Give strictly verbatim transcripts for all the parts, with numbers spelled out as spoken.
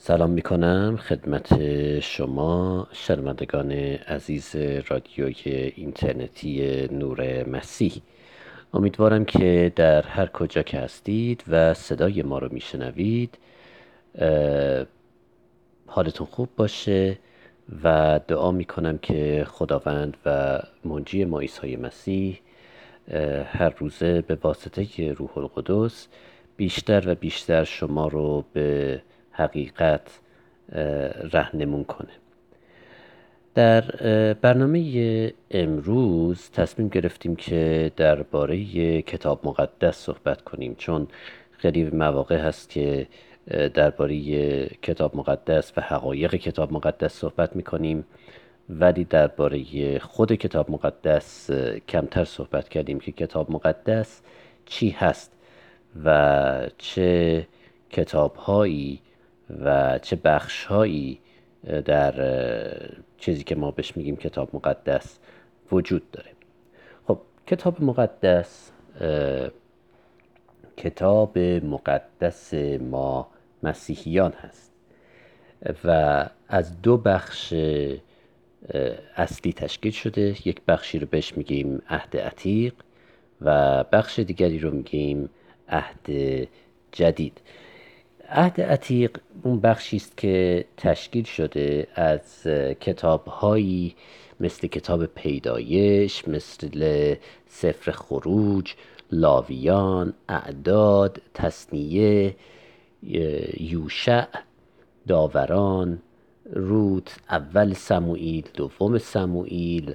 سلام می کنم خدمت شما شنوندگان عزیز رادیوی اینترنتی نور مسیح. امیدوارم که در هر کجا که هستید و صدای ما رو می شنوید حالتون خوب باشه و دعا می کنم که خداوند و منجی ما عیسی مسیح هر روزه به واسطه روح القدس بیشتر و بیشتر شما رو به حقیقت راهنمون کنه. در برنامه امروز تصمیم گرفتیم که درباره کتاب مقدس صحبت کنیم، چون خیلی مواقع هست که درباره کتاب مقدس و حقایق کتاب مقدس صحبت میکنیم ولی درباره خود کتاب مقدس کمتر صحبت کردیم که کتاب مقدس چی هست و چه کتاب‌هایی و چه بخش‌هایی در چیزی که ما بهش میگیم کتاب مقدس وجود داره. خب کتاب مقدس کتاب مقدس ما مسیحیان هست و از دو بخش اصلی تشکیل شده. یک بخشی رو بهش میگیم عهد عتیق و بخش دیگری رو میگیم عهد جدید. عهد عتیق اون بخشی است که تشکیل شده از کتاب‌هایی مثل کتاب پیدایش، مثل سفر خروج، لاویان، اعداد، تثنیه، یوشع، داوران، روت، اول سموئیل، دوم سموئیل،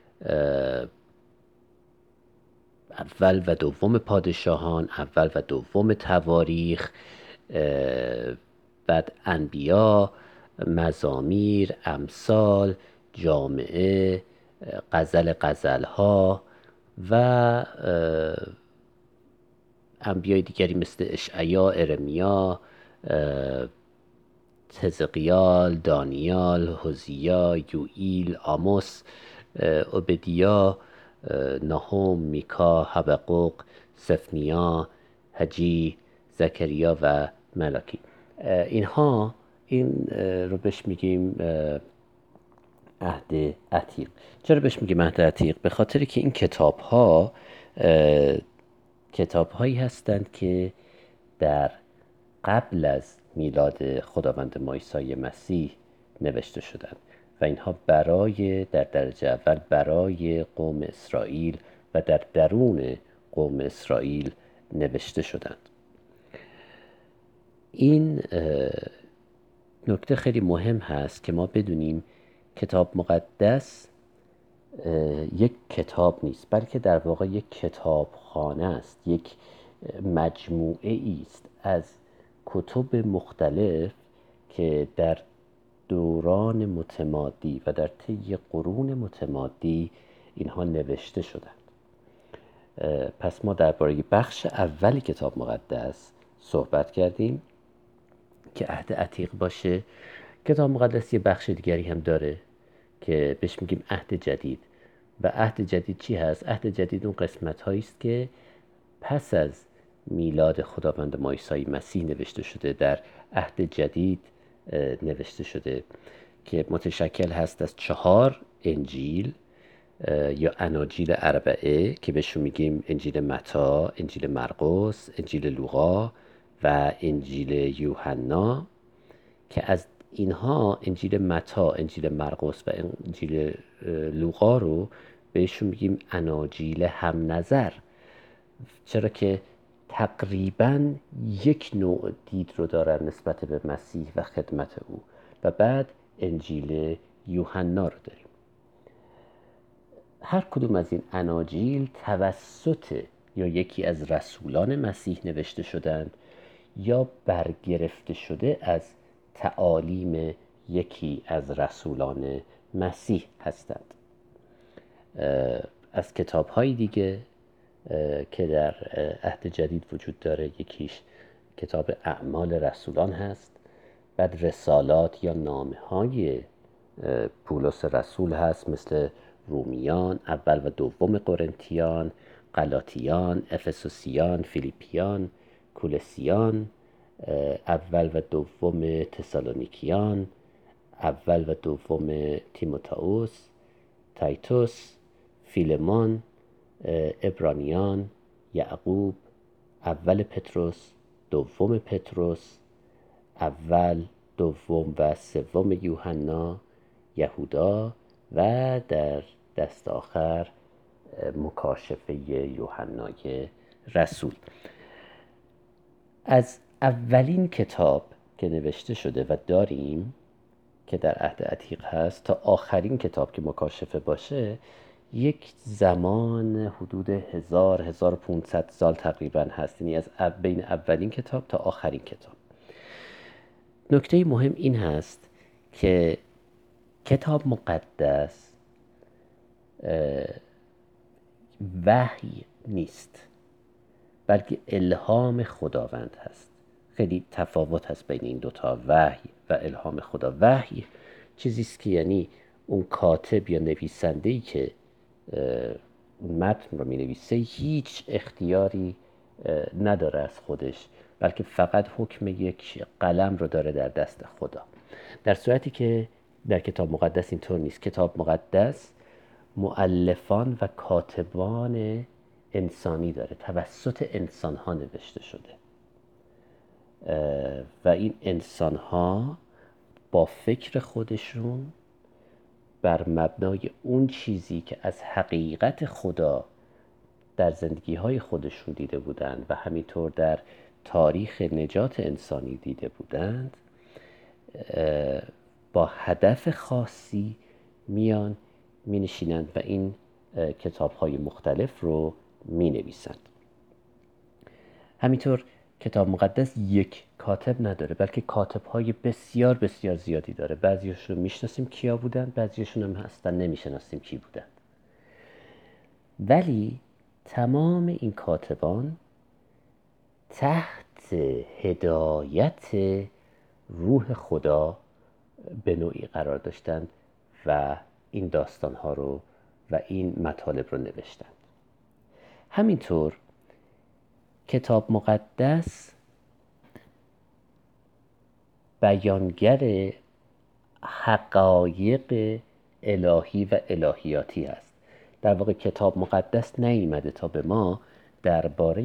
اول و دوم پادشاهان، اول و دوم تواریخ، بعد انبیا، مزامیر، امثال، جامعه، غزل غزلها و انبیای دیگری مثل اشعیا، ارمیا، حزقیال، دانیال، حزقیال، یوئیل، آموس، عبدیا، ناهوم، میکا، حبقوق، سفنیا، حجی، زکریا و ملاکی. اینها این رو بهش میگیم عهد عتیق. چرا بهش میگیم عهد عتیق؟ به خاطر که این کتاب ها کتاب هایی هستند که در قبل از میلاد خداوند ما عیسی مسیح نوشته شدند و اینها برای در درجه اول برای قوم اسرائیل و در درون قوم اسرائیل نوشته شدند. این نکته خیلی مهم هست که ما بدونیم کتاب مقدس یک کتاب نیست، بلکه در واقع یک کتابخانه است، یک مجموعه است از کتب مختلف که در دوران متمادی و در طی قرون متمادی اینها نوشته شدند. پس ما درباره بخش اولی کتاب مقدس صحبت کردیم که عهد عتیق باشه. کتاب مقدس یه بخش دیگری هم داره که بهش میگیم عهد جدید. و عهد جدید چی هست؟ عهد جدید اون قسمت هایی است که پس از میلاد خداوند ما عیسی مسیح نوشته شده، در عهد جدید نوشته شده که متشکل هست از چهار انجیل یا اناجیل اربعه که بهشون میگیم انجیل متی، انجیل مرقس، انجیل لوقا و انجیل یوحنا، که از اینها انجیل متی، انجیل مرقس و انجیل لوقا رو بهشون میگیم اناجیل هم نظر، چرا که تقریباً یک نوع دید رو دارن نسبت به مسیح و خدمت او. و بعد انجیل یوحنا رو داریم. هر کدوم از این اناجیل توسط یا یکی از رسولان مسیح نوشته شدند یا برگرفته شده از تعالیم یکی از رسولان مسیح هستند. از کتاب‌های دیگه که در عهد جدید وجود داره، یکیش کتاب اعمال رسولان هست، بعد رسالات یا نامه‌های پولس رسول هست مثل رومیان، اول و دوم قرنتیان، غلاطیان، افسوسیان، فیلیپیان، کولسیان، اول و دوم تسالونیکیان، اول و دوم تیموتائوس، تایتوس، فیلمون، عبرانیان، یعقوب، اول پتروس، دوم پتروس، اول، دوم و سوم یوحنا، یهودا و در دست آخر مکاشفه یوحنای رسول. از اولین کتاب که نوشته شده و داریم که در عهد عتیق هست تا آخرین کتاب که مکاشفه باشه یک زمان حدود هزار هزار و پونصد سال تقریبا هست، یعنی از بین اولین کتاب تا آخرین کتاب. نکته مهم این هست که کتاب مقدس وحی نیست بلکه الهام خداوند هست. خیلی تفاوت هست بین این دوتا، وحی و الهام خدا. وحی چیزیست که یعنی اون کاتب یا نویسنده‌ای که اون متن رو می نویسه هیچ اختیاری نداره از خودش، بلکه فقط حکم یک قلم رو داره در دست خدا. در صورتی که در کتاب مقدس اینطور نیست. کتاب مقدس مؤلفان و کاتبان انسانی داره، توسط انسان ها نوشته شده و این انسان ها با فکر خودشون بر مبنای اون چیزی که از حقیقت خدا در زندگی های خودشون دیده بودند و همینطور در تاریخ نجات انسانی دیده بودند با هدف خاصی میان می نشینند و این کتاب های مختلف رو می نویسند. همینطور کتاب مقدس یک کاتب نداره بلکه کاتب های بسیار بسیار زیادی داره. بعضیشون رو میشناسیم کیا بودن، بعضیشون هم هستن نمیشناسیم کی بودن، ولی تمام این کاتبان تحت هدایت روح خدا به نوعی قرار داشتند و این داستان ها رو و این مطالب رو نوشتند. همینطور کتاب مقدس بیانگر حقایق الهی و الهیاتی است. در واقع کتاب مقدس نیامده تا به ما درباره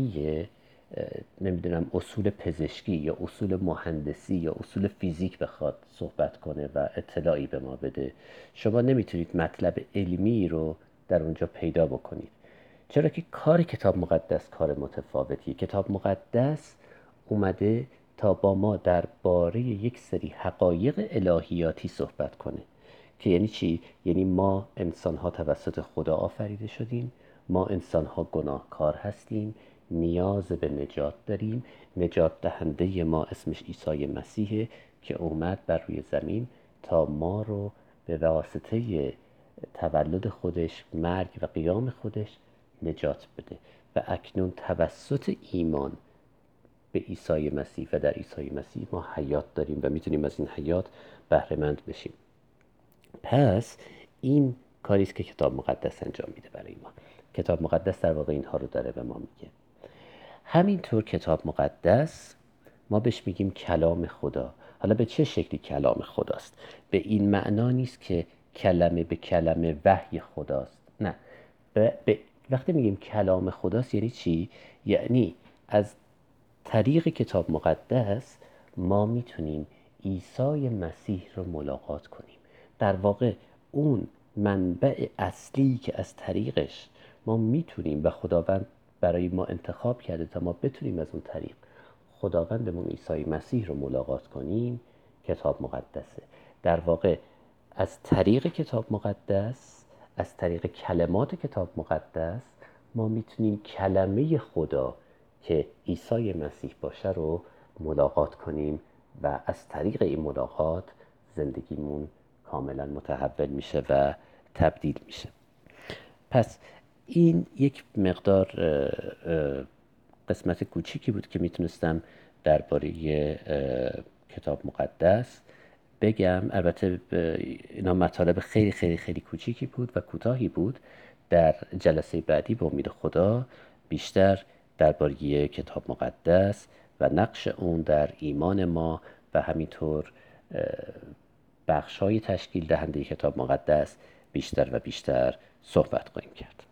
نمیدونم اصول پزشکی یا اصول مهندسی یا اصول فیزیک بخواد صحبت کنه و اطلاعی به ما بده. شما نمیتونید مطلب علمی رو در اونجا پیدا بکنید، چرا که کار کتاب مقدس کار متفاوتیه. کتاب مقدس اومده تا با ما درباره یک سری حقایق الهیاتی صحبت کنه که یعنی چی؟ یعنی ما انسان ها توسط خدا آفریده شدیم، ما انسان ها گناهکار هستیم، نیاز به نجات داریم. نجات دهنده ما اسمش عیسی مسیحه که اومد بر روی زمین تا ما رو به واسطه تولد خودش، مرگ و قیام خودش نجات بده و اکنون توسط ایمان به عیسی مسیح و در عیسی مسیح ما حیات داریم و میتونیم از این حیات بهره مند بشیم. پس این کاری است که کتاب مقدس انجام میده برای ما. کتاب مقدس در واقع اینها رو داره به ما میگه. همینطور کتاب مقدس ما بهش میگیم کلام خدا. حالا به چه شکلی کلام خداست؟ به این معنا نیست که کلمه به کلمه وحی خداست، نه. به, به وقتی میگیم کلام خداست یعنی چی؟ یعنی از طریق کتاب مقدس ما میتونیم عیسی مسیح رو ملاقات کنیم. در واقع اون منبع اصلی که از طریقش ما میتونیم و خداوند برای ما انتخاب کرده تا ما بتونیم از اون طریق خداوندمون عیسی مسیح رو ملاقات کنیم، کتاب مقدسه. در واقع از طریق کتاب مقدس، از طریق کلمات کتاب مقدس ما میتونیم کلمه خدا که عیسی مسیح باشه رو ملاقات کنیم و از طریق این ملاقات زندگیمون کاملا متحول میشه و تبدیل میشه. پس این یک مقدار قسمت کوچیکی بود که میتونستم درباره کتاب مقدس بگم. البته اینا مطالب خیلی خیلی خیلی کوچیکی بود و کوتاهی بود. در جلسه بعدی به امید خدا بیشتر درباره کتاب مقدس و نقش اون در ایمان ما و همینطور بخش‌های تشکیل دهنده کتاب مقدس بیشتر و بیشتر صحبت خواهیم کرد.